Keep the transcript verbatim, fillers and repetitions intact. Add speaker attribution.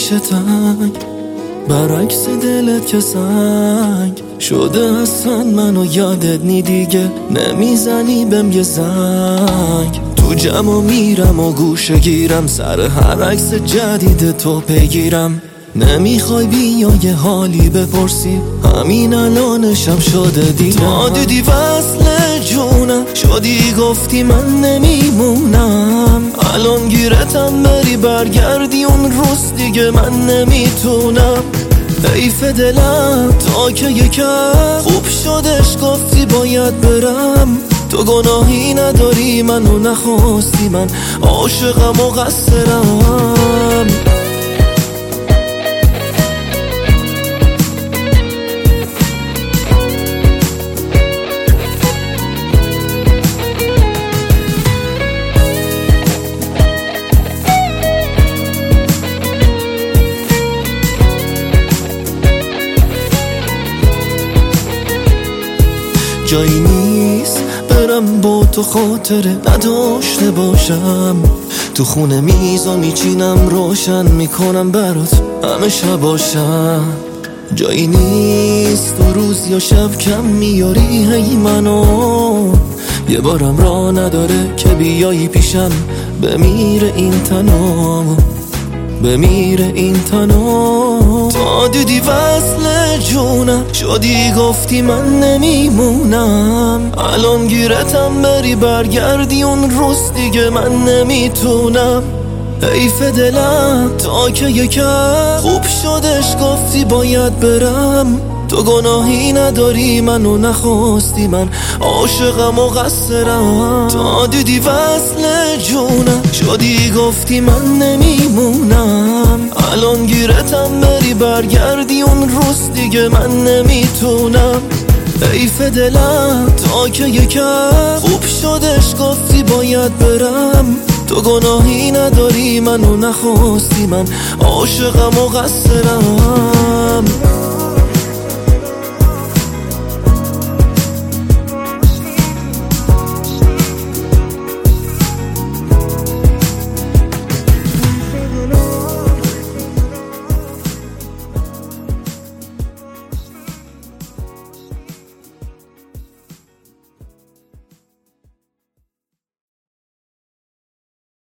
Speaker 1: میشه تنگ، برعکس دلت که سنگ شده هستن منو یادت نی دیگه نمیزنی بهم یه زنگ. تو جمع میرم و گوشه گیرم سر هر عکس جدید تو پیگیرم. نمیخوای بیا یه حالی بپرسی همین الانشم شده دیرم. تا دیدی وصل جونم شدی گفتی من نمیمونم. الان گیرتم بری برگردی اون روز دیگه من نمیتونم. حیف دلم تا که یکم خوب شدش گفتی باید برم. تو گناهی نداری منو نخواستی من عاشقم و قصرم. جایی نیست برم با تو خاطره نداشته باشم. تو خونه میزا میچینم روشن میکنم برات همه شباشم. جایی نیست تو روز یا شب کم میاری هی منو. یه بارم راه نداره که بیایی پیشم بمیره این تنم بمیره این تنم. تا دیدی وصل جونم شدی گفتی من نمیمونم. الان گیرتم بری برگردی اون روز دیگه من نمیتونم. حیف دلم تا که یکم خوب شدش گفتی باید برم. تو گناهی نداری منو نخواستی من عاشقم و قصرم. تا دیدی وصل جونم شدی گفتی من نمیمونم. الان گیرتم بری برگردی اون روز دیگه من نمیتونم. حیف دلم تا که یکم خوب شدش گفتی باید برم. تو گناهی نداری منو نخواستی من عاشقم و قصرم.